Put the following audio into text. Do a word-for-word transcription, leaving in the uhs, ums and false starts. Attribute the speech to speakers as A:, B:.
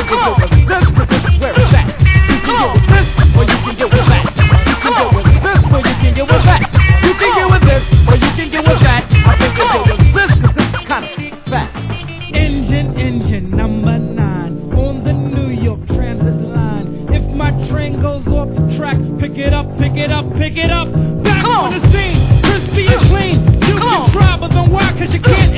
A: can go with this, but this is where it's at. You can get with this, or you can get with that. You can get with this, or you can get with that. You can get with this, or you can get with that. I think you'll get with this, cause this is kind of fat.
B: Engine, engine, number nine, on the New York Transit line. If my train goes off the track, pick it up, pick it up, pick it up. Back on the scene, crispy and clean. You can try, but then why? Cause you can't